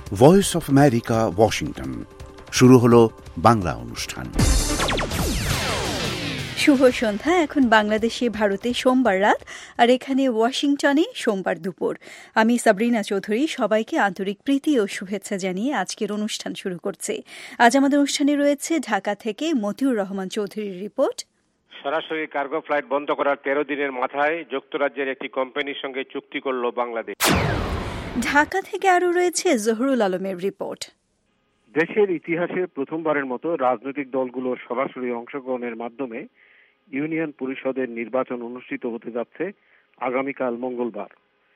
Voice of America, Washington. শুরু হলো বাংলা অনুষ্ঠান। শুভ সন্ধ্যা। এখন বাংলাদেশে ভারতে সোমবার রাত, আর এখানে ওয়াশিংটনে সোমবার দুপুর। আমি সাবরিনা চৌধুরী সবাইকে আন্তরিক প্রীতি ও শুভেচ্ছা জানিয়ে আজকের অনুষ্ঠান শুরু করছি। আজ আমাদের অনুষ্ঠানে রয়েছে ঢাকা থেকে মতিউর রহমান চৌধুরীর রিপোর্ট। সরাসরি কার্গো ফ্লাইট বন্ধ করার 13 দিনের মাথায় যুক্তরাজ্যের একটি কোম্পানির সঙ্গে চুক্তি করল বাংলাদেশ। ঢাকা থেকে আরও রয়েছে জহুরুল আলমের রিপোর্ট। দেশের ইতিহাসে প্রথমবারের মতো রাজনৈতিক দলগুলোর সরাসরি অংশগ্রহণের মাধ্যমে ইউনিয়ন পরিষদের নির্বাচন অনুষ্ঠিত হতে যাচ্ছে আগামীকাল মঙ্গলবার।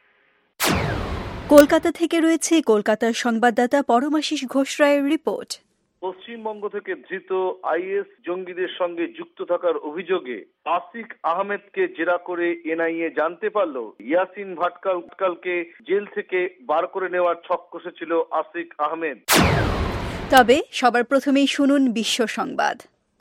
কলকাতা থেকে রয়েছে কলকাতার সংবাদদাতা পরমাশিস ঘোষ রায়ের রিপোর্ট। পশ্চিমবঙ্গ থেকে ধৃত আইএস জঙ্গিদের সঙ্গে যুক্ত থাকার অভিযোগে আসিক আহমেদকে জেরা করে এনআইএ জানতে পারল ইয়াসিন ভাটকালকে জেল থেকে বার করে নেওয়ার ছক কষেছিল আসিক আহমেদ। তবে সবার প্রথমেই শুনুন বিশ্ব সংবাদ।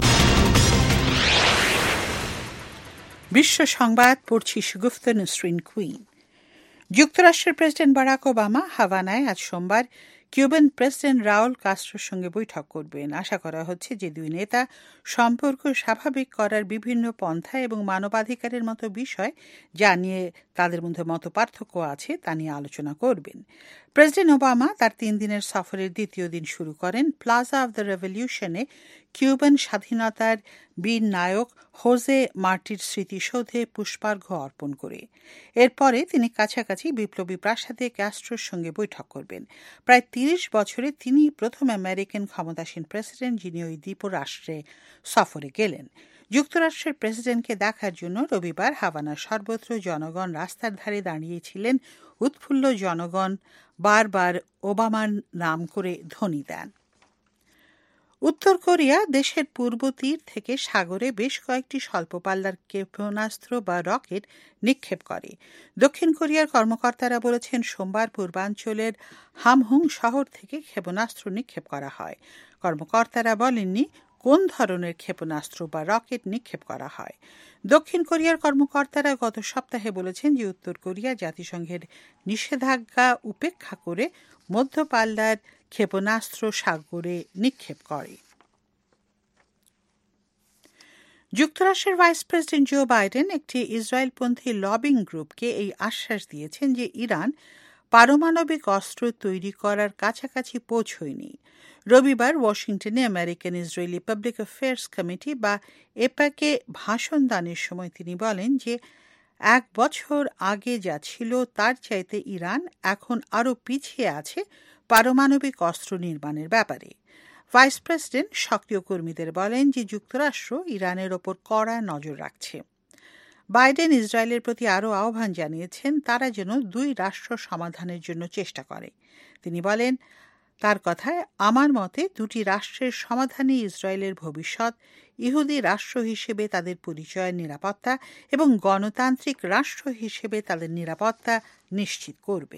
বিশ্ব সংবাদ পড়ছি সুগুফতা নসরিন কুইন। যুক্তরাষ্ট্রের প্রেসিডেন্ট বারাক ওবামা হাভানায় আজ সোমবার কিউবান প্রেসিডেন্ট রাউল কাস্ট্রোর সঙ্গে বৈঠক করবেন। আশা করা হচ্ছে যে দুই নেতা সম্পর্ক স্বাভাবিক করার বিভিন্ন পন্থা এবং মানবাধিকারের মতো বিষয় যা নিয়ে তাদের মধ্যে মতপার্থক্য আছে তা নিয়ে আলোচনা করবেন। প্রেসিডেন্ট ওবামা তার 3 দিনের সফরের দ্বিতীয় দিন শুরু করেন প্লাজা অব দ্য রেভলিউশনে কিউবান স্বাধীনতার বীর নায়ক হোজে মার্টির স্মৃতিসৌধে পুষ্পার্ঘ্য অর্পণ করে। এরপরে তিনি কাছাকাছি বিপ্লবী প্রাসাদে ক্যাস্ট্রোর সঙ্গে বৈঠক করবেন। প্রায় 30 বছরে তিনি প্রথম আমেরিকান ক্ষমতাসীন প্রেসিডেন্ট যিনি ওই দ্বীপরাষ্ট্রে সফরে গেলেন। যুক্তরাষ্ট্রের প্রেসিডেন্টকে দেখার জন্য রবিবার হাভানার সর্বত্র জনগণ রাস্তার ধারে দাঁড়িয়েছিলেন। উৎফুল্ল জনগণ বারবার ওবামার নাম করে ধ্বনি দেন। উত্তর কোরিয়া দেশের পূর্ব তীর থেকে সাগরে বেশ কয়েকটি স্বল্পপাল্লার ক্ষেপণাস্ত্র বা রকেট নিক্ষেপ করে। দক্ষিণ কোরিয়ার কর্মকর্তারা বলেছেন সোমবার পূর্বাঞ্চলের হামহুং শহর থেকে ক্ষেপণাস্ত্র নিক্ষেপ করা হয়। কর্মকর্তারা বলেননি কোন ধরনের ক্ষেপণাস্ত্র বা রকেট নিক্ষেপ করা হয়। দক্ষিণ কোরিয়ার কর্মকর্তারা গত সপ্তাহে বলেছেন যে উত্তর কোরিয়া জাতিসংঘের নিষেধাজ্ঞা উপেক্ষা করে মধ্যপাল্লার ক্ষেপণাস্ত্র সাগরে নিক্ষেপ করে। যুক্তরাষ্ট্রের ভাইস প্রেসিডেন্ট জো বাইডেন একটি ইসরায়েলপন্থী লবিং গ্রুপকে এই আশ্বাস দিয়েছেন যে ইরান পারমাণবিক অস্ত্র তৈরি করার কাছাকাছি পৌঁছয়নি। রবিবার ওয়াশিংটনে American Israeli public affairs committee বা এপাকে ভাষণ দানের সময় তিনি বলেন যে 1 বছর আগে যা ছিল তার চাইতে ইরান এখন আরও পিছিয়ে আছে পারমাণবিক অস্ত্র নির্মাণের ব্যাপারে। ভাইস প্রেসিডেন্ট সক্রিয় কর্মীদের বলেন যে যুক্তরাষ্ট্র ইরানের ওপর কড়া নজর রাখছে। বাইডেন ইসরায়েলের প্রতি আরও আহ্বান জানিয়েছেন তারা যেন 2 রাষ্ট্র সমাধানের জন্য চেষ্টা করে। তিনি বলেন, তার কথায়, আমার মতে 2টি রাষ্ট্রের সমাধানে ইসরায়েলের ভবিষ্যৎ ইহুদি রাষ্ট্র হিসেবে তাদের পরিচয়ের নিরাপত্তা এবং গণতান্ত্রিক রাষ্ট্র হিসেবে তাদের নিরাপত্তা নিশ্চিত করবে।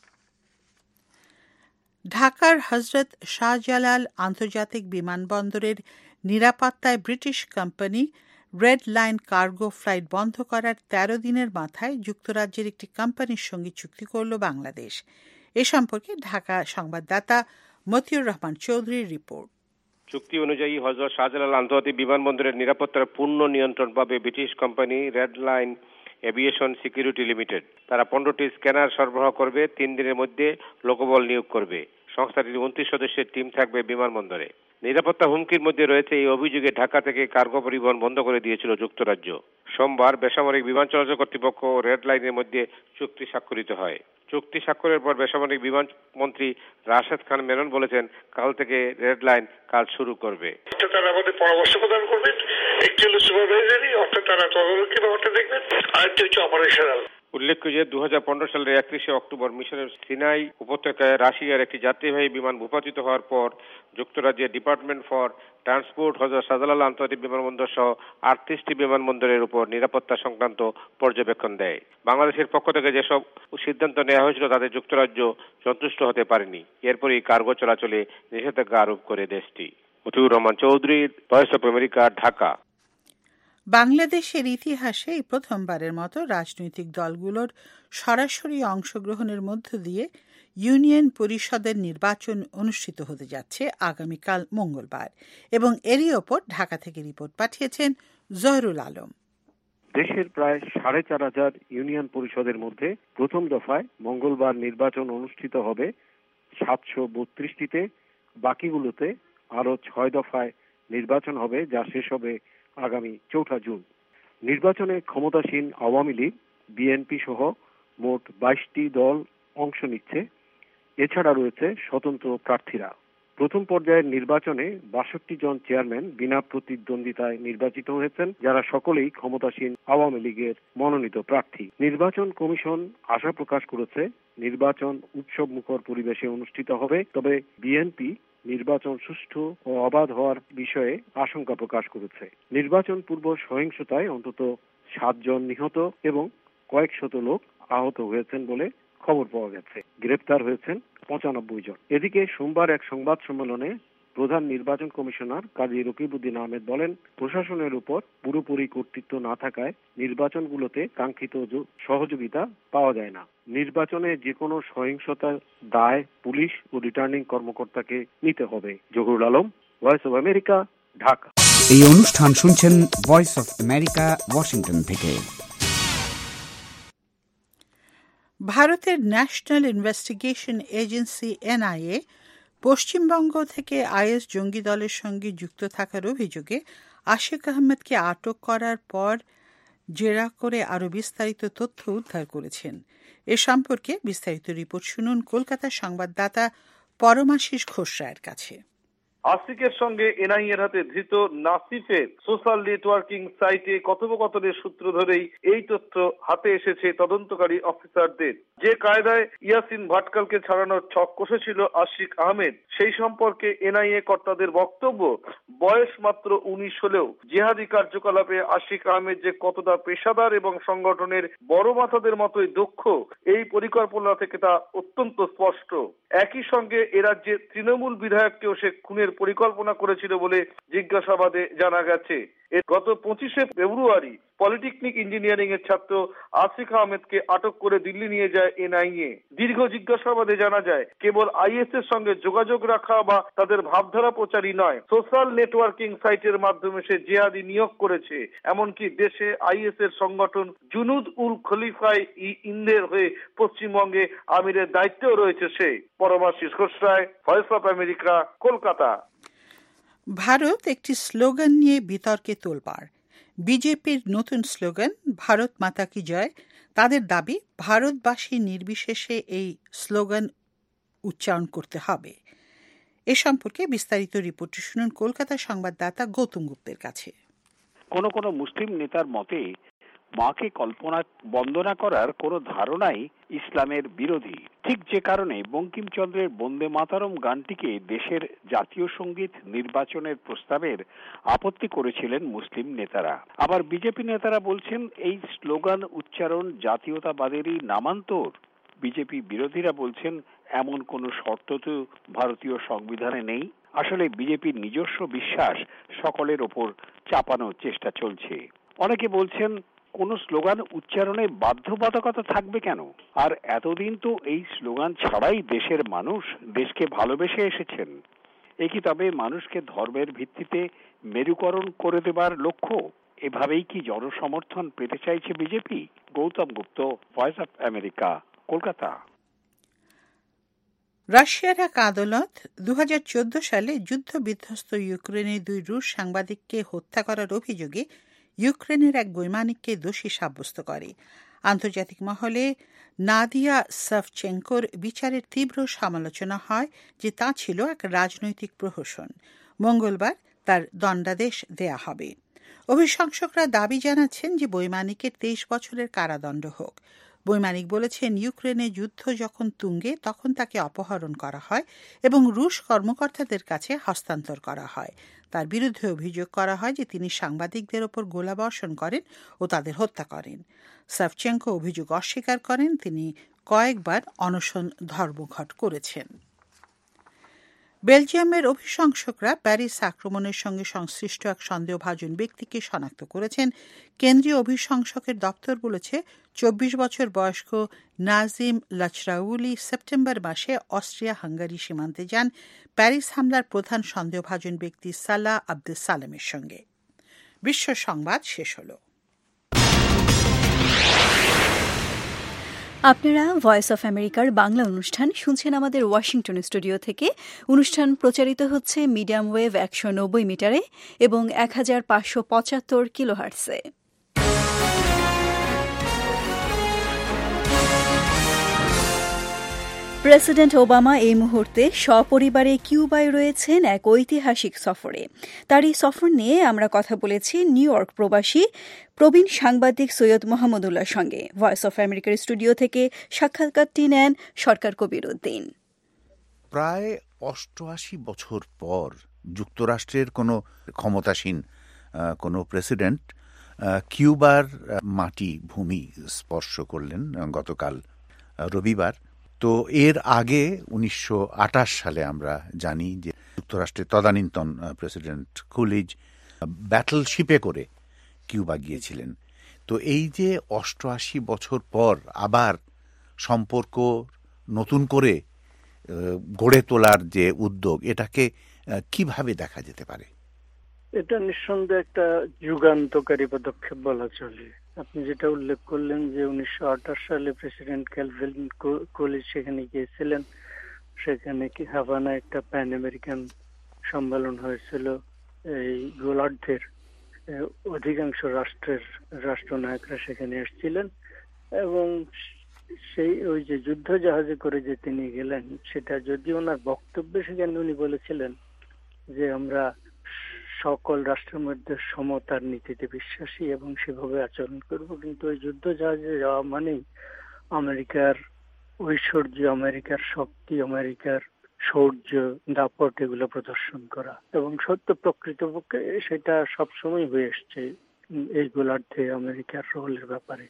ঢাকার হজরত শাহজালাল আন্তর্জাতিক বিমানবন্দরের নিরাপত্তায় British company red line cargo flight বন্ধ করার 13 দিনের মাথায় যুক্তরাজ্যের একটি কোম্পানির সঙ্গে চুক্তি করল বাংলাদেশ। এ সম্পর্কে ঢাকা সংবাদদাতা মতিউর রহমান চৌধুরীর রিপোর্ট। চুক্তি অনুযায়ী হযরত শাহজালাল আন্তর্জাতিক বিমানবন্দরের নিরাপত্তার পূর্ণ নিয়ন্ত্রণ পাবে British company red line aviation security limited. তারা 15টি স্ক্যানার সরবরাহ করবে, 3 দিনের মধ্যে লোকবল নিয়োগ করবে। সংস্থাটির 29 সদস্যের টিম থাকবে বিমানবন্দরে। নিরাপত্তা হুমকির মধ্যে রয়েছে এই অভিযোগে ঢাকা থেকে কার্গো পরিবহন বন্ধ করে দিয়েছিল যুক্তরাজ্য। সোমবার বেসামরিক বিমান চলাচল কর্তৃপক্ষ ও রেড লাইনের মধ্যে চুক্তি স্বাক্ষরিত হয়। চুক্তি স্বাক্ষরের পর বেসামরিক বিমান মন্ত্রী রাশেদ খান মেনন বলেছেন, কাল থেকে রেড লাইন কাজ শুরু করবে। তারা আমাদের পরামর্শ প্রদান করবেন, একটি হলো সুপারভাইজারি, অর্থাৎ তারা তদারকি ব্যাপারটা দেখবেন, আরেকটি হচ্ছে অপারেশনাল। উল্লেখ্য যে 2015 সালের 31 অক্টোবর মিশরের সিনাই উপত্যকায় রাশিয়ার একটি যাত্রীবাহী বিমান ভূপাতিত হওয়ার পর যুক্তরাজ্যের department for transport Hazrat Shahjalal আন্তর্জাতিক বিমানবন্দর সহ 38টি বিমানবন্দরের উপর নিরাপত্তা সংক্রান্ত পর্যবেক্ষণ দেয়। বাংলাদেশের পক্ষ থেকে যেসব সিদ্ধান্ত নেওয়া হয়েছিল তাতে যুক্তরাজ্য সন্তুষ্ট হতে পারেনি। এরপরই কার্গো চলাচলে নিষেধাজ্ঞা আরোপ করে দেশটি। Motiur Rahman Chowdhury, voice of America, Dhaka. বাংলাদেশের ইতিহাসে এই প্রথমবারের মতো রাজনৈতিক দলগুলোর সরাসরি অংশগ্রহণের মধ্য দিয়ে ইউনিয়ন পরিষদের নির্বাচন অনুষ্ঠিত হতে যাচ্ছে আগামীকাল মঙ্গলবার, এবং এরই ওপর ঢাকা থেকে রিপোর্ট পাঠিয়েছেন জহরুল আলম। দেশের প্রায় ৪,৫০০ ইউনিয়ন পরিষদের মধ্যে প্রথম দফায় মঙ্গলবার নির্বাচন অনুষ্ঠিত হবে ৭৩২টিতে, বাকিগুলোতে আরো ৬ দফায় নির্বাচন হবে, যা শেষ হবে আগামী ৪ জুন। নির্বাচনে ক্ষমতাসীন আওয়ামী লীগ, বিএনপি সহ মোট ২২টি দল অংশ নিচ্ছে। এছাড়া রয়েছে স্বতন্ত্র প্রার্থীরা। প্রথম পর্যায়ের নির্বাচনে ৬২ জন চেয়ারম্যান বিনা প্রতিদ্বন্দ্বিতায় নির্বাচিত হয়েছেন, যারা সকলেই ক্ষমতাসীন আওয়ামী লীগের মনোনীত প্রার্থী। নির্বাচন কমিশন আশা প্রকাশ করেছে নির্বাচন উৎসব মুখর পরিবেশে অনুষ্ঠিত হবে, তবে বিএনপি নির্বাচন সুষ্ঠু ও অবাধ হওয়ার বিষয়ে আশঙ্কা প্রকাশ করেছে। নির্বাচন পূর্ব সহিংসতায় অন্তত ৭ জন নিহত এবং কয়েক শত লোক আহত হয়েছেন বলে খবর পাওয়া গেছে। গ্রেপ্তার হয়েছেন ৯৫ জন। এদিকে সোমবার এক সংবাদ সম্মেলনে প্রধান নির্বাচন কমিশনার কাজী রকিবউদ্দিন আহমেদ বলেন, প্রশাসনের উপর পুরোপুরি কর্তৃত্ব না থাকায় নির্বাচনগুলোতে কাঙ্ক্ষিত সহযোগিতা পাওয়া যায় না। নির্বাচনে যে কোনো সহিংসতার দায় পুলিশ ও রিটার্নিং কর্মকর্তাকে নিতে হবে। Zahurul Alam, voice of America, Dhaka. এই অনুষ্ঠান শুনছেন ভয়েস অব আমেরিকা, ওয়াশিংটন থেকে। ভারতের national investigation agency NIA Paschimbanga থেকে আইএস জঙ্গি দলের সঙ্গে যুক্ত থাকার অভিযোগে আশিক আহমেদকে আটক করার পর জেরা করে আরও বিস্তারিত তথ্য উদ্ধার করেছেন। এ সম্পর্কে বিস্তারিত রিপোর্ট শুনুন কলকাতার সংবাদদাতা পরমাশিস ঘোষ রায়ের কাছে। আশিকের সঙ্গে এনআইএর হাতে ধৃত নাসিফের সোশ্যাল নেটওয়ার্কিং সাইটে কথোপকথনের সূত্র ধরেই এই তথ্য হাতে এসেছে তদন্তকারী অফিসারদের। যে কায়দায় ইয়াসিন ভাটকালকে ছাড়ানোর ছক কষেছিল আশিক আহমেদ, সেই সম্পর্কে এনআইএ কর্তাদের বক্তব্য, বয়স মাত্র ১৯ হলেও জিহাদি কার্যকলাপে আশিক আহমেদ যে কতটা পেশাদার এবং সংগঠনের বড় মাথাদের মতোই দক্ষ, এই পরিকল্পনা থেকে তা অত্যন্ত স্পষ্ট। একই সঙ্গে এ রাজ্যে তৃণমূল বিধায়ককেও সে খুনের পরিকল্পনা করেছিল বলে জিজ্ঞাসাবাদে জানা গেছে। এর গত ২৫শে ফেব্রুয়ারি পলিটেকনিক ইঞ্জিনিয়ারিং এর ছাত্র আশিক আহমেদকে আটক করে দিল্লি নিয়ে যায় এনআইএ। দীর্ঘ জিজ্ঞাসাবাদে জানা যায়, কেবল আইএস এর সঙ্গে যোগাযোগ রাখা বা তাদের ভাবধারা প্রচারই নয়, সোশ্যাল নেটওয়ার্কিং সাইটের মাধ্যমে সে জিহাদি নিয়োগ করেছে। এমনকি দেশে আইএস এর সংগঠন জুনুদ উল খলিফায় ইন্দের হয়ে পশ্চিমবঙ্গে আমিরের দায়িত্বেও রয়েছে সে। Paramashis Ghosh Roy, voice of America, Kolkata. Bharat একটি স্লোগান নিয়ে বিতর্কে তোলপাড়। বিজেপির নতুন স্লোগান ভারত মাতা কি জয়। তাদের দাবি ভারতবাসী নির্বিশেষে এই স্লোগান উচ্চারণ করতে হবে। এ সম্পর্কে বিস্তারিত রিপোর্ট শুনুন কলকাতা সংবাদদাতা গৌতম গুপ্তের কাছে। কোনো মুসলিম নেতার মতে মাকে বন্দনা করার কোনো ধারণাই ইসলামের বিরোধী। ঠিক যে কারণে বঙ্কিমচন্দ্রের বন্দে মাতরম গানটিকে দেশের জাতীয় সঙ্গীত নির্বাচনের প্রস্তাবের আপত্তি করেছিলেন মুসলিম নেতারা। আবার বিজেপি নেতারা বলছেন এই স্লোগান উচ্চারণ জাতীয়তাবাদেরই নামান্তর। বিজেপি বিরোধীরা বলছেন এমন কোনো শর্ত তো ভারতীয় সংবিধানে নেই। আসলে বিজেপির নিজস্ব বিশ্বাস সকলের ওপর চাপানোর চেষ্টা চলছে। অনেকে বলছেন কোন স্লোগান উচ্চারণে বাধ্যবাধকতা থাকবে কেন? আর এতদিন তো এই স্লোগান ছাড়াই দেশের মানুষ দেশকে ভালোবেসে এসেছেন। এ কি তবে মানুষকে ধর্মের ভিত্তিতে মেরুকরণ করে দেবার লক্ষ্য? এভাবেই কি জনসমর্থন পেতে চাইছে BJP? Gautam Gupta, voice of America, Kolkata. রাশিয়ার এক আদালত ২০১৪ সালে যুদ্ধ বিধ্বস্ত ইউক্রেনের ২ রুশ সাংবাদিককে হত্যা করার অভিযোগে ইউক্রেনের এক বৈমানিককে দোষী সাব্যস্ত করে। আন্তর্জাতিক মহলে নাদিয়া সাভচেঙ্কোর বিচারের তীব্র সমালোচনা হয় যে তা ছিল এক রাজনৈতিক প্রহসন। মঙ্গলবার তার দণ্ডাদেশ দেয়া হবে। অভিশংসকরা দাবি জানাচ্ছেন যে বৈমানিকের ২৩ বছরের কারাদণ্ড হোক। বৈমানিক বলেছেন, ইউক্রেনে যুদ্ধ যখন তুঙ্গে তখন তাকে অপহরণ করা হয় এবং রুশ কর্মকর্তাদের কাছে হস্তান্তর করা হয়। তার বিরুদ্ধে অভিযোগ করা হয় যে তিনি সাংবাদিকদের ওপর গোলাবর্ষণ করেন ও তাদের হত্যা করেন। সাভচেঙ্কো অভিযোগ অস্বীকার করেন। তিনি কয়েকবার অনশন ধর্মঘট করেছেন। বেলজিয়ামের অভিশংসকরা প্যারিস আক্রমণের সঙ্গে সংশ্লিষ্ট এক সন্দেহভাজন ব্যক্তিকে শনাক্ত করেছেন। কেন্দ্রীয় অভিশংসকের দপ্তর বলেছে 24 বছর বয়স্ক নাজিম লাচরাউলি সেপ্টেম্বর মাসে অস্ট্রিয়া হাঙ্গারি সীমান্তে যান প্যারিস হামলার প্রধান সন্দেহভাজন ব্যক্তি সালাহ আব্দুল সালামের সঙ্গে। বিশ্ব সংবাদ শেষ হল। আপনারা ভয়েস অফ আমেরিকার বাংলা অনুষ্ঠান শুনছেন আমাদের ওয়াশিংটন স্টুডিও থেকে। অনুষ্ঠান প্রচারিত হচ্ছে মিডিয়াম ওয়েভ 190 মিটারে এবং 1575 কিলোহার্টজে। প্রেসিডেন্ট ওবামা এই মুহূর্তে সপরিবারে কিউবায় রয়েছেন এক ঐতিহাসিক সফরে। তার এই সফর নিয়ে আমরা কথা বলেছি নিউ ইয়র্ক প্রবাসী প্রবীণ সাংবাদিক সৈয়দ মোহাম্মদুল্লাহর সঙ্গে। ভয়েস অফ আমেরিকার স্টুডিও থেকে সাক্ষাৎকারটি নেন সরকার কবির উদ্দিন। প্রায় 88 বছর পর যুক্তরাষ্ট্রের কোনো ক্ষমতাসীন কোনো প্রেসিডেন্ট কিউবার মাটি ভূমি স্পর্শ করলেন গতকাল রবিবার। তো এর আগে 1928 সালে আমরা জানি যে যুক্তরাষ্ট্রের তদানীন্তন প্রেসিডেন্ট কুলিজ ব্যাটলশিপে করে কিউবা গিয়েছিলেন। তো এই যে 88 বছর পর আবার সম্পর্ক নতুন করে গড়ে তোলার যে উদ্যোগ, এটাকে কিভাবে দেখা যেতে পারে? এটা নিঃসন্দেহে একটা যুগান্তকারী পদক্ষেপ বলা চলে। আপনি যেটা উল্লেখ করলেন যে 1928 সালে প্রেসিডেন্ট ক্যালভিন কোলিজ সেখানে গিয়েছিলেন। সেখানে হাভানা একটা প্যান আমেরিকান সম্মেলন হয়েছিল। এই গোলার্ধের অধিকাংশ রাষ্ট্রের রাষ্ট্রনায়করা সেখানে এসেছিলেন এবং সেই ওই যে যুদ্ধ জাহাজে করে যে তিনি গেলেন, সেটা যদি ওনার বক্তব্যে সেখানে উনি বলেছিলেন যে আমরা সকল রাষ্ট্রের মধ্যে সমতার নীতিতে বিশ্বাসী এবং সেভাবে আচরণ করব, কিন্তু ওই যুদ্ধ জাহাজে যাওয়া মানেই আমেরিকার ঐশ্বর্য, আমেরিকার শক্তি, আমেরিকার শৌর্য, দাপট এগুলো প্রদর্শন করা। এবং সত্য প্রকৃতপক্ষে সেটা সবসময় হয়ে এসছে এই গোলার্ধে আমেরিকার রোলের ব্যাপারে।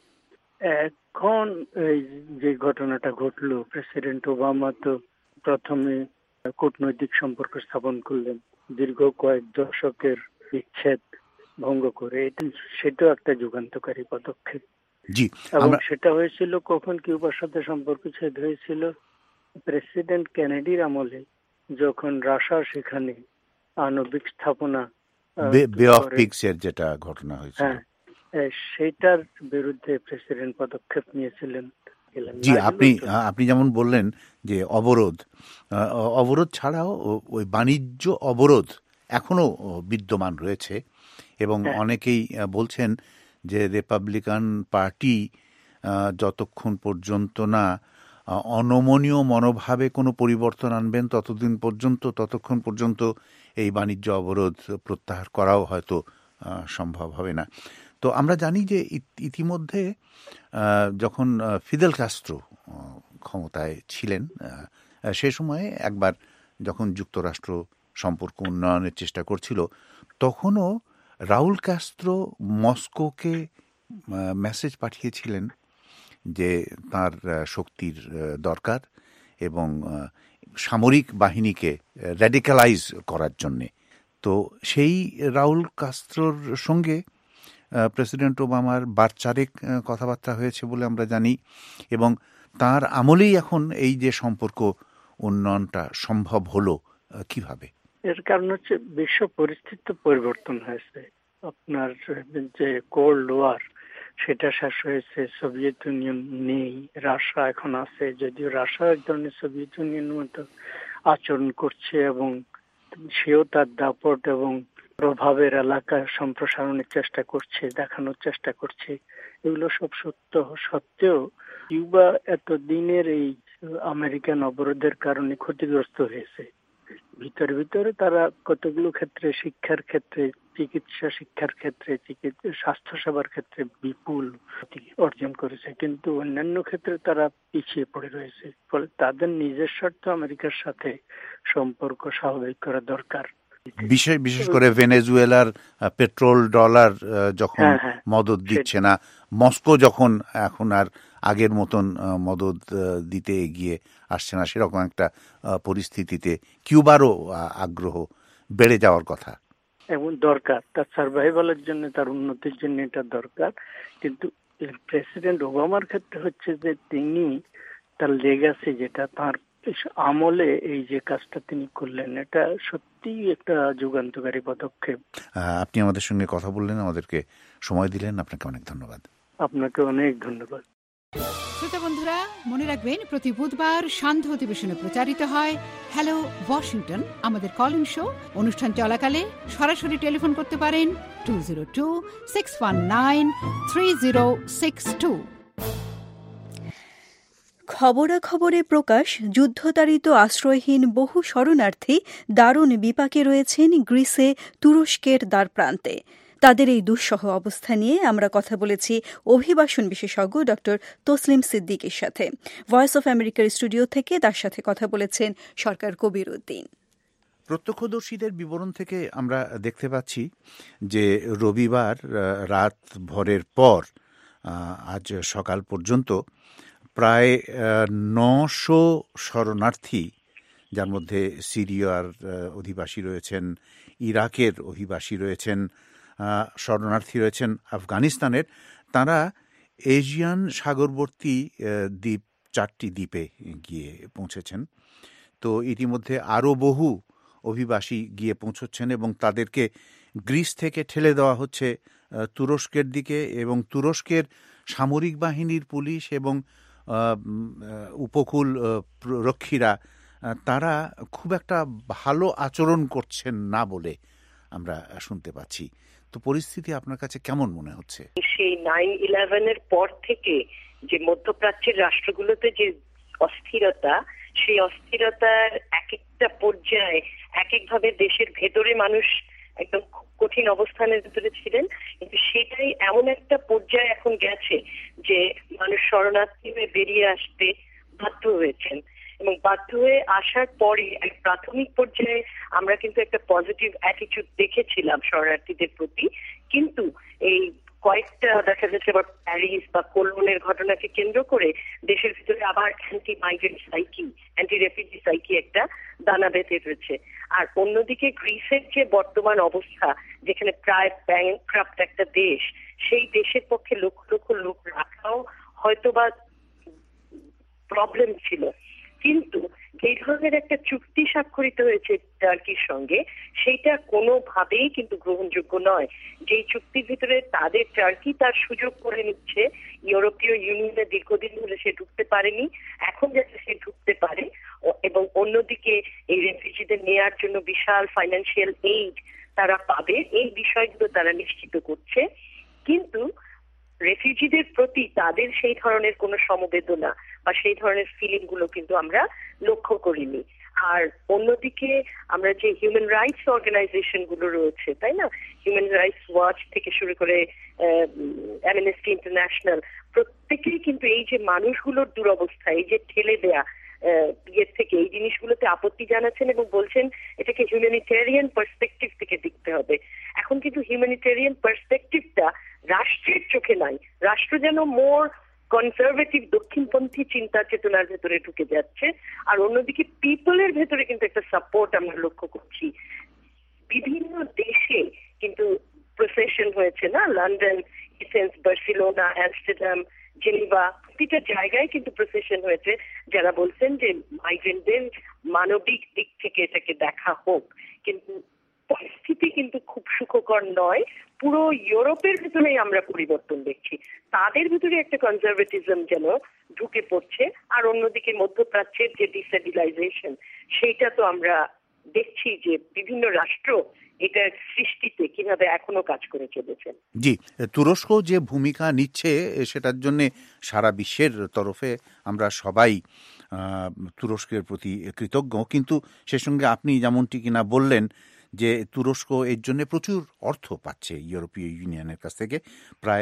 এখন এই যে ঘটনাটা ঘটলো, প্রেসিডেন্ট ওবামা তো প্রথমে কূটনৈতিক সম্পর্ক স্থাপন করলেন দীর্ঘ কয়েক দশকের বিচ্ছেদ ভঙ্গ করে। সেটাও একটা যুগান্তকারী পদক্ষেপ। এবং সেটা হয়েছিল কখন কিউবার সাথে সম্পর্ক ছেদ হয়েছিল? প্রেসিডেন্ট কেনেডির আমলে, যখন রাশিয়া সেখানে আণবিক স্থাপনা বে অফ পিগসের যেটা ঘটনা হয়েছিল, সেটার বিরুদ্ধে প্রেসিডেন্ট পদক্ষেপ নিয়েছিলেন। জি, আপনি যেমন বললেন যে অবরোধ ছাড়াও ওই বাণিজ্য অবরোধ এখনো বিদ্যমান রয়েছে এবং অনেকেই বলছেন যে রিপাবলিকান পার্টি যতক্ষণ পর্যন্ত না অনমনীয় মনোভাবে কোনো পরিবর্তন আনবেন ততক্ষণ পর্যন্ত এই বাণিজ্য অবরোধ প্রত্যাহার করাও হয়তো সম্ভব হবে না। তো আমরা জানি যে ইতিমধ্যে যখন ফিদেল কাস্ট্রো ক্ষমতায় ছিলেন, সে সময়ে একবার যখন যুক্তরাষ্ট্র সম্পর্ক উন্নয়নের চেষ্টা করছিল, তখনও রাউল কাস্ট্রো মস্কোকে মেসেজ পাঠিয়েছিলেন যে তার শক্তির দরকার এবং সামরিক বাহিনীকে র্যাডিক্যালাইজ করার জন্যে। তো সেই রাউল কাস্ট্রোর সঙ্গে প্রেসিডেন্ট ওবামার বারচারেক কথাবার্তা হয়েছে বলে আমরা জানি এবং তার আমলেই এখন এই যে সম্পর্ক উন্নয়নটা সম্ভব হলো কিভাবে? এর কারণ হচ্ছে বিশ্ব পরিস্থিতি পরিবর্তন হয়েছে। আপনার যে কোল্ড ওয়ার সেটা শেষ হয়েছে, সোভিয়েত ইউনিয়ন নেই, রাশিয়া এখন আছে, যদিও রাশিয়া এক ধরনের সোভিয়েত ইউনিয়নের মতো আচরণ করছে এবং সেও তার দাপট এবং প্রভাবের এলাকা সম্প্রসারণের চেষ্টা করছে, দেখানোর চেষ্টা করছে। এগুলো সব সত্য সত্ত্বেও কিউবা এতদিনের এই আমেরিকান অবরোধের কারণে ক্ষতিগ্রস্ত হয়েছে। ভিতরে তারা কতগুলো ক্ষেত্রে, শিক্ষার ক্ষেত্রে, চিকিৎসা শিক্ষার ক্ষেত্রে, স্বাস্থ্য সেবার ক্ষেত্রে বিপুল অর্জন করেছে, কিন্তু অন্যান্য ক্ষেত্রে তারা পিছিয়ে পড়ে রয়েছে। ফলে তাদের নিজের স্বার্থ আমেরিকার সাথে সম্পর্ক স্বাভাবিক করা দরকার। বিশেষ করে ভেনেজুয়েলার পেট্রোল ডলার যখন মদত দিচ্ছে না, মস্কো যখন এখন আর আগের মতন মদদ দিতে এগিয়ে আসছে না, সেরকম একটা পরিস্থিতিতে কিউবারও আগ্রহ বেড়ে যাওয়ার কথা এবং দরকার, তার সার্ভাইভালের জন্য, তার উন্নতির জন্য এটা দরকার। কিন্তু প্রেসিডেন্ট ওবামার ক্ষেত্রে হচ্ছে যে তিনি তার লেগাসি, যেটা তার আমলে এই যে কাজটা তিনি করলেন, এটা সত্যি একটা যুগান্তকারী পদক্ষেপ। আপনি আমাদের সঙ্গে কথা বললেন, আমাদেরকে সময় দিলেন, আপনাকে অনেক ধন্যবাদ। আপনাকে অনেক ধন্যবাদ। শ্রোতা বন্ধুরা, মনে রাখবেন প্রতি বুধবার সান্ধ্য অধিবেশনে প্রচারিত হয় হ্যালো ওয়াশিংটন, আমাদের কল ইন শো। অনুষ্ঠান চলাকালে সরাসরি টেলিফোন করতে পারেন 202-619-3062। খবরাখবরে প্রকাশ, যুদ্ধতাড়িত আশ্রয়হীন বহু শরণার্থী দারুণ বিপাকে রয়েছেন গ্রিসে তুরস্কের দ্বারপ্রান্তে। তাদের এই দুঃসহ অবস্থা নিয়ে আমরা কথা বলেছি অভিবাসন বিশেষজ্ঞ ডক্টর তসলিম সিদ্দিকের সাথে। ভয়েস অফ আমেরিকার স্টুডিও থেকে তার সাথে কথা বলেছেন সরকার কবির উদ্দিন। প্রত্যক্ষদর্শীদের বিবরণ থেকে আমরা দেখতে পাচ্ছি যে রবিবার রাত ভরের পর আজ সকাল পর্যন্ত প্রায় 900 শরণার্থী, যার মধ্যে সিরিয়ার অধিবাসী রয়েছেন, ইরাকের অধিবাসী রয়েছেন, শরণার্থী রয়েছেন আফগানিস্তানের, তারা এশিয়ান সাগরবর্তী দ্বীপ 4টি দ্বীপে গিয়ে পৌঁছেছেন। তো ইতিমধ্যে আরও বহু অভিবাসী গিয়ে পৌঁছচ্ছেন এবং তাদেরকে গ্রিস থেকে ঠেলে দেওয়া হচ্ছে তুরস্কের দিকে, এবং তুরস্কের সামরিক বাহিনীর পুলিশ এবং উপকূল রক্ষীরা তারা খুব একটা ভালো আচরণ করছেন না বলে আমরা শুনতে পাচ্ছি। তো পরিস্থিতি আপনার কাছে কেমন মনে হচ্ছে? সেই 9/11-এর পর থেকে যে মধ্যপ্রাচ্যের রাষ্ট্রগুলোতে যে অস্থিরতা, সেই অস্থিরতার এক একটা পর্যায়ে এক একভাবে দেশের ভেতরে মানুষ একদম কঠিন অবস্থানের ভিতরে ছিলেন, কিন্তু সেটাই এমন একটা পর্যায়ে এখন গেছে যে মানুষ শরণার্থী হয়ে বেরিয়ে আসতে বাধ্য হয়েছেন। এবং বাধ্য হয়ে আসার পরে এক প্রাথমিক পর্যায়ে আমরা কিন্তু একটা পজিটিভ অ্যাটিটিউড দেখেছিলাম শরণার্থীদের প্রতি, কিন্তু এই কয়েকটা দেখা যাচ্ছে আবার প্যারিস বা কোলনের ঘটনাকে কেন্দ্র করে দেশের ভিতরে আবার anti migrant psyche, anti refugee psyche একটা দানা বেঁধে রয়েছে। আর অন্যদিকে গ্রিসের যে বর্তমান অবস্থা, যেখানে প্রায় ব্যাংক্রাফট একটা দেশ, সেই দেশের পক্ষে লক্ষ লক্ষ লোক রাখাও হয়তোবা প্রবলেম ছিল। কিন্তু এই ধরনের একটা চুক্তি স্বাক্ষরিত হয়েছে টার্কির সঙ্গে, সেইটা কোনোভাবেই কিন্তু গ্রহণযোগ্য নয়। যেই চুক্তির ভিতরে তাদের টার্কি তার সুযোগ করে নিচ্ছে, ইউরোপীয় ইউনিয়নে দীর্ঘদিন ধরে সে ঢুকতে পারেনি, এখন যাতে সে ঢুকতে পারে, এবং অন্যদিকে এই রেফিউজিদের নেয়ার জন্য বিশাল ফাইন্যান্সিয়াল এইড তারা পাবে, এই বিষয়গুলো তারা নিশ্চিত করছে। কিন্তু রেফিউজিদের প্রতি তাদের সেই ধরনের কোনো সমবেদনা বা সেই ধরনের ফিলিং গুলো কিন্তু আমরা লক্ষ্য করিনি। আর অন্যদিকে আমরা যে হিউম্যান রাইটস অর্গানাইজেশন গুলো রয়েছে, তাই না, হিউম্যান রাইটস ওয়াচ থেকে শুরু করে অ্যামনেস্টি ইন্টারন্যাশনাল, প্রত্যেকেই কিন্তু এই যে মানুষগুলোর দুরবস্থা, এই যে ঠেলে দেয়া ইয়ের থেকে এই জিনিসগুলোতে আপত্তি জানাচ্ছেন এবং বলছেন এটাকে হিউম্যানিটেরিয়ান পার্সপেক্টিভ থেকে দেখতে হবে। এখন কিন্তু হিউম্যানিটেরিয়ান পার্সপেক্টিভটা রাষ্ট্রের চোখে নাই, রাষ্ট্র যেন মোর কনজারভেটিভ দক্ষিণপন্থী চিন্তা চেতনার ভেতরে ঢুকে যাচ্ছে। আর অন্যদিকে পিপলের ভেতরে কিন্তু একটা সাপোর্ট আমরা লক্ষ্য করছি। বিভিন্ন দেশে কিন্তু প্রসেশন হয়েছে না, London, Athens, Barcelona, Amsterdam, Geneva, প্রতিটা জায়গায় কিন্তু প্রসেশন হয়েছে যারা বলছেন যে মাইগ্রেন্টদের মানবিক দিক থেকে এটাকে দেখা হোক। কিন্তু পরিস্থিতি কিন্তু খুব সুখকর নয়। পুরো ইউরোপের ভিতরেই আমরা পরিবর্তন দেখছি, তাদের ভিতরে একটা কনজারভেটিজম যেন ঢুকে পড়ছে। আর অন্যদিকে মধ্যপ্রাচ্যের যে ডিস্টেবিলাইজেশন, সেইটা তো আমরা দেখছি যে বিভিন্ন রাষ্ট্র এটার সৃষ্টিতে কিভাবে এখনো কাজ করে চলেছে। জি, তুরস্ক যে ভূমিকা নিচ্ছে সেটার জন্য সারা বিশ্বের তরফে আমরা সবাই তুরস্কের প্রতি কৃতজ্ঞ। কিন্তু সে সঙ্গে আপনি যেমনটি কিনা বললেন যে তুরস্ক এর জন্য প্রচুর অর্থ পাচ্ছে ইউরোপীয় ইউনিয়নের কাছ থেকে, প্রায়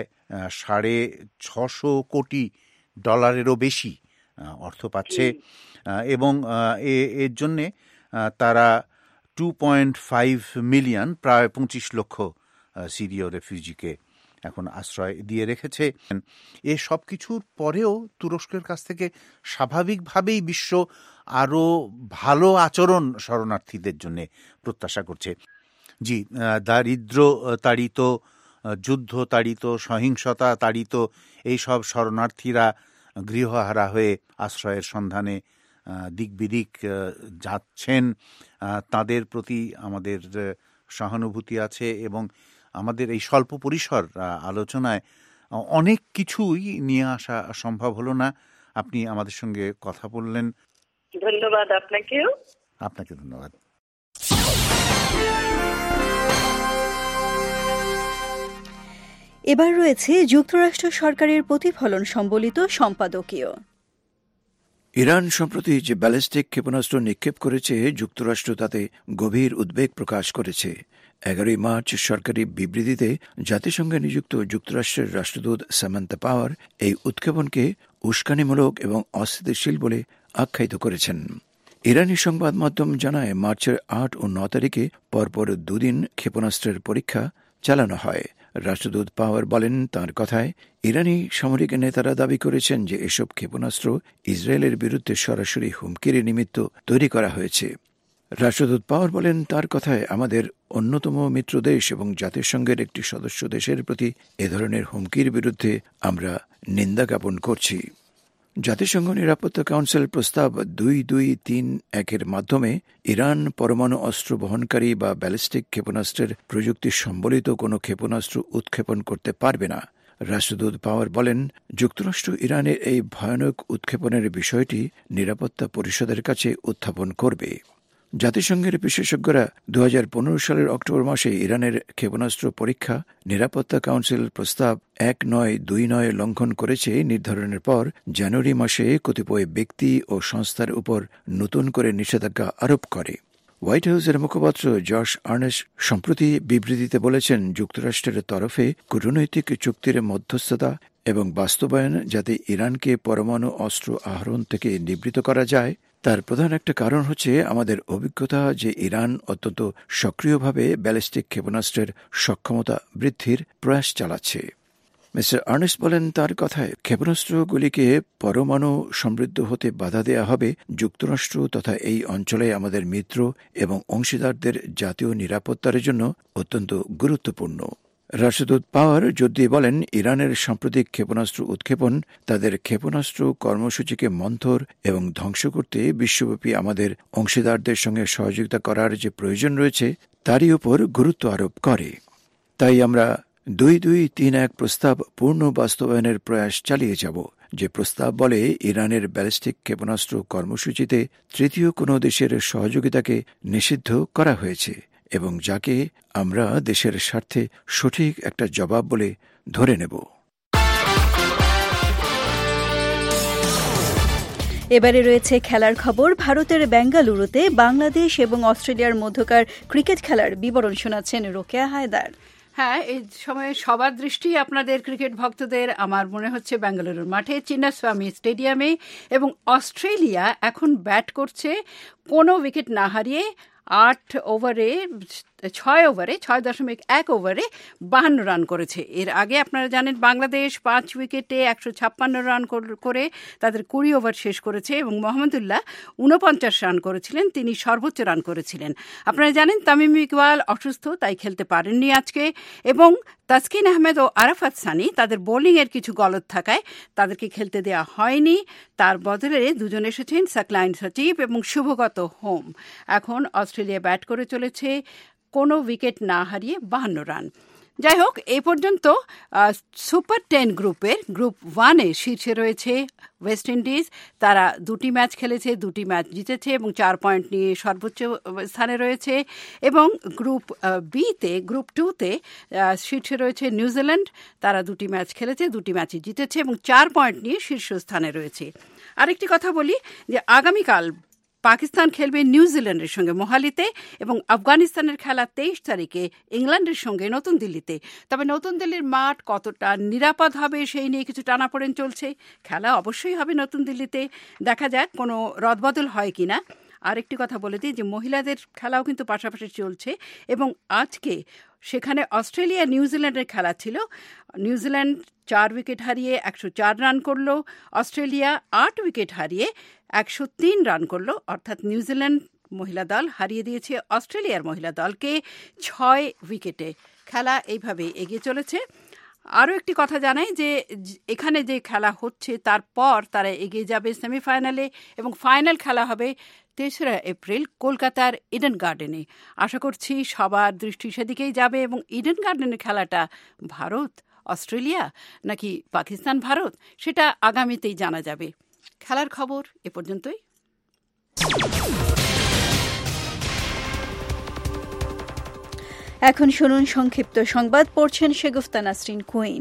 $650 কোটি বেশি অর্থ পাচ্ছে, এবং এর জন্যে তারা 2.5 মিলিয়ন, প্রায় 25 লক্ষ সিরীয় রেফিউজিকে এখন আশ্রয় দিয়ে রেখেছে। এ সব কিছুর পরেও তুরস্কের কাছ থেকে স্বাভাবিকভাবেই বিশ্ব আরও ভালো আচরণ শরণার্থীদের জন্য প্রত্যাশা করছে। জি, দারিদ্র তাড়িত, যুদ্ধ তাড়িত, সহিংসতা তাড়িত এইসব শরণার্থীরা গৃহহারা হয়ে আশ্রয়ের সন্ধানে দিক বিদিক যাচ্ছেন, তাদের প্রতি আমাদের সহানুভূতি আছে এবং আমাদের এই স্বল্প পরিসর আলোচনায় অনেক কিছুই নিয়ে আসা সম্ভব হলো না। আপনি আমাদের সঙ্গে কথা বললেন, ধন্যবাদ আপনাকেও। আপনাকে ধন্যবাদ। এবার রয়েছে যুক্তরাষ্ট্র সরকারের প্রতিফলন সম্বলিত সম্পাদকীয়। ইরান সম্প্রতি যে ব্যালিস্টিক ক্ষেপণাস্ত্র নিক্ষেপ করেছে, যুক্তরাষ্ট্র তাতে গভীর উদ্বেগ প্রকাশ করেছে। 11 মার্চ সরকারি বিবৃতিতে জাতিসংঘে নিযুক্ত যুক্তরাষ্ট্রের রাষ্ট্রদূত সামান্থা পাওয়ার এই উৎক্ষেপণকে উস্কানিমূলক এবং অস্থিতিশীল বলে আখ্যায়িত করেছেন। ইরানি সংবাদ মাধ্যম জানায়, মার্চের 8 ও 9 তারিখে পরপর দুদিন ক্ষেপণাস্ত্রের পরীক্ষা চালানো হয়। রাষ্ট্রদূত পাওয়ার বলেন, তাঁর কথায় ইরানি সামরিক নেতারা দাবি করেছেন যে এসব ক্ষেপণাস্ত্র ইসরায়েলের বিরুদ্ধে সরাসরি হুমকির নিমিত্ত তৈরি করা হয়েছে। রাষ্ট্রদূত পাওয়ার বলেন, তার কথায় আমাদের অন্যতম মিত্র দেশ এবং জাতিসংঘের একটি সদস্য দেশের প্রতি এ ধরনের হুমকির বিরুদ্ধে আমরা নিন্দা জ্ঞাপন করছি। জাতিসংঘ নিরাপত্তা কাউন্সিল প্রস্তাব 2231-এর মাধ্যমে ইরান পরমাণু অস্ত্র বহনকারী বা ব্যালিস্টিক ক্ষেপণাস্ত্রের প্রযুক্তি সম্বলিত কোনো ক্ষেপণাস্ত্র উৎক্ষেপণ করতে পারবে না। রাষ্ট্রদূত পাওয়ার বলেন, যুক্তরাষ্ট্র ইরানের এই ভয়ানক উৎক্ষেপণের বিষয়টি নিরাপত্তা পরিষদের কাছে উত্থাপন করবে। জাতিসংঘের বিশেষজ্ঞরা 2015 সালের অক্টোবর মাসে ইরানের ক্ষেপণাস্ত্র পরীক্ষা নিরাপত্তা কাউন্সিল প্রস্তাব 1929 লঙ্ঘন করেছে নির্ধারণের পর জানুয়ারি মাসে কতিপয় ব্যক্তি ও সংস্থার উপর নতুন করে নিষেধাজ্ঞা আরোপ করে। হোয়াইট হাউসের মুখপাত্র জশ আর্নেস্ট সম্প্রতি বিবৃতিতে বলেছেন, যুক্তরাষ্ট্রের তরফে কূটনৈতিক চুক্তির মধ্যস্থতা এবং বাস্তবায়ন যাতে ইরানকে পরমাণু অস্ত্র আহরণ থেকে নিবৃত্ত করা যায়, তার প্রধান একটা কারণ হচ্ছে আমাদের অভিজ্ঞতা যে ইরান অত্যন্ত সক্রিয়ভাবে ব্যালিস্টিক ক্ষেপণাস্ত্রের সক্ষমতা বৃদ্ধির প্রয়াস চালাচ্ছে। মিস্টার আর্নেস্ট বলেন, তার কথায় ক্ষেপণাস্ত্রগুলিকে পরমাণু সমৃদ্ধ হতে বাধা দেয়া হবে যুক্তরাষ্ট্র তথা এই অঞ্চলে আমাদের মিত্র এবং অংশীদারদের জাতীয় নিরাপত্তার জন্য অত্যন্ত গুরুত্বপূর্ণ। রাষ্ট্রদূত পাওয়ার জোর দিয়ে বলেন, ইরানের সাম্প্রতিক ক্ষেপণাস্ত্র উৎক্ষেপণ তাদের ক্ষেপণাস্ত্র কর্মসূচিকে মন্থর এবং ধ্বংস করতে বিশ্বব্যাপী আমাদের অংশীদারদের সঙ্গে সহযোগিতা করার যে প্রয়োজন রয়েছে তারই উপর গুরুত্ব আরোপ করে। তাই আমরা 2231 প্রস্তাব পূর্ণ বাস্তবায়নের প্রয়াস চালিয়ে যাব, যে প্রস্তাব বলে ইরানের ব্যালিস্টিক ক্ষেপণাস্ত্র কর্মসূচিতে তৃতীয় কোনো দেশের সহযোগিতাকে নিষিদ্ধ করা হয়েছে এবং যাকে আমরা দেশের স্বার্থে সঠিক একটা জবাব বলে ধরে নেব। এবারে রয়েছে খেলার খবর। ভারতের বেঙ্গালুরুতে বাংলাদেশ এবং অস্ট্রেলিয়ার মধ্যকার ক্রিকেট খেলার বিবরণ শোনাচ্ছেন রোকেয়া হায়দার। হ্যাঁ, এই সময়ে সবার দৃষ্টি আপনাদের ক্রিকেট ভক্তদের আমার মনে হচ্ছে বেঙ্গালুরুর মাঠে চিন্নাস্বামী স্টেডিয়ামে, এবং অস্ট্রেলিয়া এখন ব্যাট করছে কোনো উইকেট না হারিয়ে 6 ওভারে 52 রান করেছে। এর আগে আপনারা জানেন বাংলাদেশ 5 উইকেটে 156 রান করে তাদের 20 ওভার শেষ করেছে এবং মোহাম্মদুল্লাহ 49 রান করেছিলেন, তিনি সর্বোচ্চ রান করেছিলেন। আপনারা জানেন তামিম ইকবাল অসুস্থ, তাই খেলতে পারেননি আজকে, এবং তাসকিন আহমেদ ও আরাফাত সানি তাদের বোলিংয়ের কিছু গলদ থাকায় তাদেরকে খেলতে দেওয়া হয়নি। তার বদলে দুজন এসেছেন সাকলাইন সচিব এবং শুভগত হোম। এখন অস্ট্রেলিয়া ব্যাট করে চলেছে কোনো উইকেট না হারিয়ে 52 রান। যাই হোক, এই পর্যন্ত সুপার 10 গ্রুপের গ্রুপ 1-এ শীর্ষে রয়েছে ওয়েস্ট ইন্ডিজ। তারা 2টি ম্যাচ খেলেছে, 2টি ম্যাচ জিতেছে এবং 4 পয়েন্ট নিয়ে সর্বোচ্চ স্থানে রয়েছে। এবং গ্রুপ বিতে, গ্রুপ 2-তে শীর্ষে রয়েছে নিউজিল্যান্ড। তারা 2টি ম্যাচ খেলেছে, 2টি ম্যাচই জিতেছে এবং 4 পয়েন্ট নিয়ে শীর্ষস্থানে রয়েছে। আরেকটি কথা বলি যে আগামীকাল পাকিস্তান খেলবে নিউজিল্যান্ডের সঙ্গে মোহালিতে এবং আফগানিস্তানের খেলা 23 তারিখে ইংল্যান্ডের সঙ্গে নতুন দিল্লিতে। তবে নতুন দিল্লির মাঠ কতটা নিরাপদ হবে সেই নিয়ে কিছু টানাপোড়েন চলছে। খেলা অবশ্যই হবে নতুন দিল্লিতে, দেখা যাক কোনো রদবদল হয় কিনা। আরেকটি কথা বলে দিই যে মহিলাদের খেলাও কিন্তু পাশাপাশি চলছে এবং আজকে সেখানে অস্ট্রেলিয়া নিউজিল্যান্ডের খেলা ছিল। নিউজিল্যান্ড 4 উইকেট হারিয়ে 104 রান করলো, অস্ট্রেলিয়া 8 উইকেট হারিয়ে 103 রান করলো, অর্থাৎ নিউজিল্যান্ড মহিলা দল হারিয়ে দিয়েছে অস্ট্রেলিয়ার মহিলা দলকে 6 উইকেটে। খেলা এইভাবে এগিয়ে চলেছে। আরও একটি কথা জানাই যে এখানে যে খেলা হচ্ছে তারপর তারা এগিয়ে যাবে সেমিফাইনালে এবং ফাইনাল খেলা হবে 3রা এপ্রিল কলকাতার ইডেন গার্ডেনে। আশা করছি সবার দৃষ্টি সেদিকেই যাবে এবং ইডেন গার্ডেনের খেলাটা ভারত অস্ট্রেলিয়া নাকি পাকিস্তান ভারত সেটা আগামীতেই জানা যাবে। খেলার খবর এ পর্যন্তই। এখন শুনুন সংক্ষিপ্ত সংবাদ, পড়ছেন শেগুফতা নাসরিন কুইন।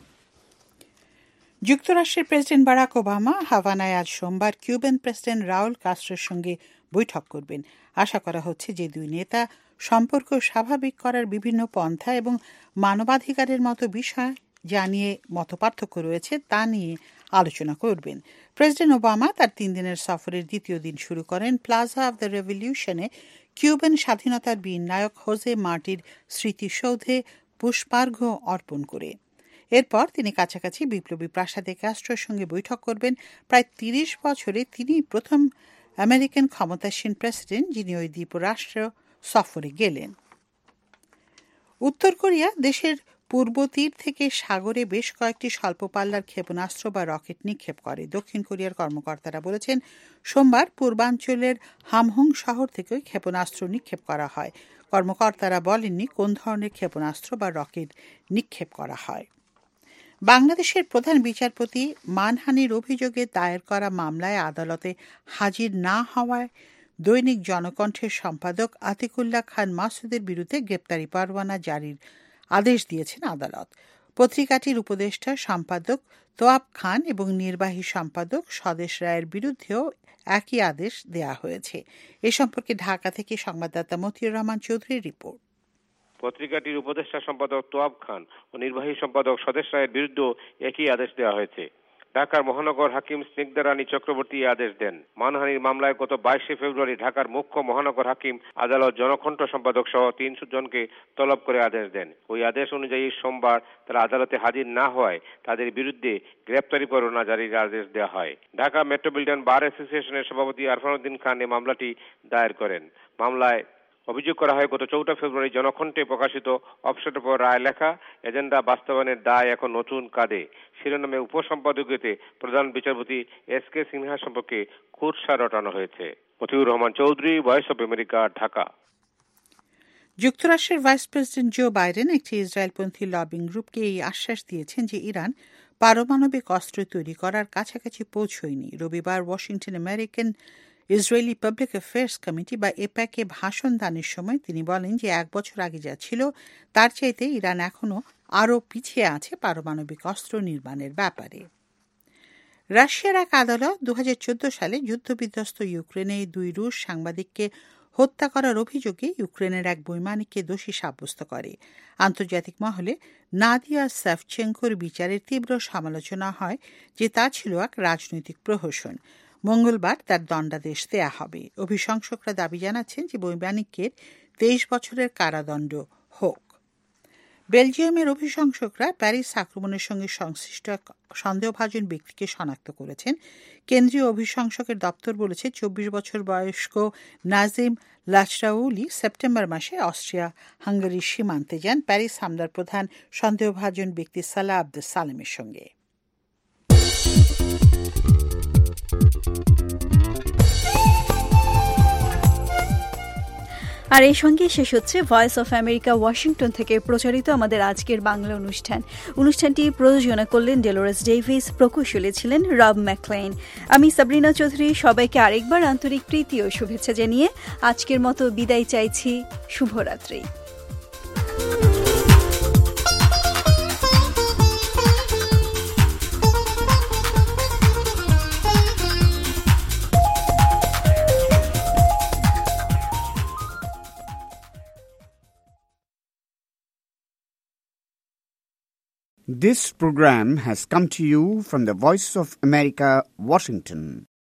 যুক্তরাষ্ট্রের প্রেসিডেন্ট বারাক ওবামা হাভানায় আজ সোমবার কিউবান প্রেসিডেন্ট রাউল কাস্ট্রোর সঙ্গে বৈঠক করবেন। আশা করা হচ্ছে যে দুই নেতা সম্পর্ক স্বাভাবিক করার বিভিন্ন পন্থা এবং মানবাধিকারের মতো বিষয় যা নিয়ে মতপার্থক্য রয়েছে তা নিয়ে আলোচনা করবেন। প্রেসিডেন্ট ওবামা তার 3 দিনের সফরের দ্বিতীয় দিন শুরু করেন প্লাজা অব দ্য রেভলিউশনে কিউবান স্বাধীনতার বীর নায়ক হোজে মার্টির স্মৃতিসৌধে পুষ্পার্ঘ্য অর্পণ করে। এরপর তিনি কাছাকাছি বিপ্লবী প্রাসাদে কাস্ট্রোর সঙ্গে বৈঠক করবেন। প্রায় 30 বছরে তিনি প্রথম আমেরিকান ক্ষমতাসীন প্রেসিডেন্ট যিনি ওই দ্বীপরাষ্ট্র সফরে গেলেন। উত্তর কোরিয়া দেশের পূর্ব তীর থেকে সাগরে বেশ কয়েকটি স্বল্প পাল্লার ক্ষেপণাস্ত্র বা রকেট নিক্ষেপ করে। দক্ষিণ কোরিয়ার কর্মকর্তারা বলেছেন সোমবার পূর্বাঞ্চলের হামহং শহর থেকে ক্ষেপণাস্ত্র নিক্ষেপ করা হয়। কর্মকর্তারা বলেননি কোন ধরনের ক্ষেপণাস্ত্র বা রকেট নিক্ষেপ করা হয়। বাংলাদেশের প্রধান বিচারপতি মানহানির অভিযোগে দায়ের করা মামলায় আদালতে হাজির না হওয়ায় দৈনিক জনকণ্ঠের সম্পাদক আতিকুল্লাহ খান মাসুদের বিরুদ্ধে গ্রেপ্তারি পরোয়ানা জারির আদেশ দিয়েছেন আদালত। পত্রিকাটির উপদেষ্টা সম্পাদক তোয়াব খান এবং নির্বাহী সম্পাদক স্বদেশ রায়ের বিরুদ্ধেও একই আদেশ দেয়া হয়েছে। এ সম্পর্কে ঢাকা থেকে সংবাদদাতা মতিউর রহমান চৌধুরীর রিপোর্ট। পত্রিকাটির উপদেষ্টা সম্পাদক তোয়াব খান ও নির্বাহী সম্পাদক স্বদেশ রায়ের বিরুদ্ধেও একই আদেশ দেওয়া হয়েছে। ঢাকার মহানগর হাকিম স্নিগ্ধা রানী চক্রবর্তী আদেশ দেন। মানহানির মামলায় গত 22 ফেব্রুয়ারি ঢাকার মুখ্য মহানগর হাকিম আদালত জনকণ্ঠ সম্পাদক সহ 300 জনকে তলব করে আদেশ দেন। ওই আদেশ অনুযায়ী সোমবার তারা আদালতে হাজির না হওয়ায় তাদের বিরুদ্ধে গ্রেপ্তারি পরোয়ানা জারির আদেশ দেওয়া হয়। ঢাকা মেট্রোপলিটন বার অ্যাসোসিয়েশনের সভাপতি আরফানুদ্দিন খান এই মামলাটি দায়ের করেন। মামলায় অভিযোগ করা হয় গত 14 ফেব্রুয়ারি জনকণ্ঠে প্রকাশিত অবসরের পর রায় লেখা এজেন্ডা বাস্তবায়নের দায় এখন নতুন কাঁধে শিরোনামে উপসম্পাদকীয়তে প্রধান বিচারপতি এস.কে. সিনহা সম্পর্কে খুরসা রটানো হয়েছে। Motiur Rahman Chowdhury, voice of America, Dhaka. যুক্তরাষ্ট্রের ভাইস প্রেসিডেন্ট জো বাইডেন একটি ইসরায়েলপন্থী লবিং গ্রুপকে এই আশ্বাস দিয়েছেন যে ইরান পারমাণবিক অস্ত্র তৈরি করার কাছাকাছি পৌঁছয়নি। রবিবার Washington American Israeli public affairs committee বা এপ্যাকে ভাষণ দানের সময় তিনি বলেন যে 1 বছর আগে যা ছিল তার চাইতে ইরান এখনও আরও পিছিয়ে আছে পারমাণবিক অস্ত্র নির্মাণের ব্যাপারে। রাশিয়ার এক আদালত 2014 সালে যুদ্ধবিধ্বস্ত ইউক্রেনে 2 রুশ সাংবাদিককে হত্যা করার অভিযোগে ইউক্রেনের এক বৈমানিককে দোষী সাব্যস্ত করে। আন্তর্জাতিক মহলে নাদিয়া সাভচেঙ্কোর বিচারের তীব্র সমালোচনা হয় যে তা ছিল এক রাজনৈতিক প্রহসন। মঙ্গলবার তার দণ্ডাদেশ দেয়া হবে। অভিশংসকরা দাবি জানাচ্ছেন যে বৈমানিকের 23 বছরের কারাদণ্ড হোক। বেলজিয়ামের অভিশংসকরা প্যারিস আক্রমণের সঙ্গে সংশ্লিষ্ট এক সন্দেহভাজন ব্যক্তিকে শনাক্ত করেছেন। কেন্দ্রীয় অভিশংসকের দপ্তর বলেছে 24 বছর বয়স্ক নাজিম লাচরাউলি সেপ্টেম্বর মাসে অস্ট্রিয়া হাঙ্গেরির সীমান্তে যান প্যারিস হামলার প্রধান সন্দেহভাজন ব্যক্তি সালাহ আব্দুল সালেমের সঙ্গে। আর এই সঙ্গে শেষ হচ্ছে ভয়েস অফ আমেরিকা ওয়াশিংটন থেকে প্রচারিত আমাদের আজকের বাংলা অনুষ্ঠানটি প্রযোজনা করলেন ডেলোরেস ডেভিস, প্রকৌশলী ছিলেন রব ম্যাকলেইন। আমি সাবরিনা চৌধুরী সবাইকে আরেকবার আন্তরিক প্রীতি ও শুভেচ্ছা জানিয়ে আজকের মতো বিদায় চাইছি। শুভরাত্রি। This program has come to you from the Voice of America, Washington.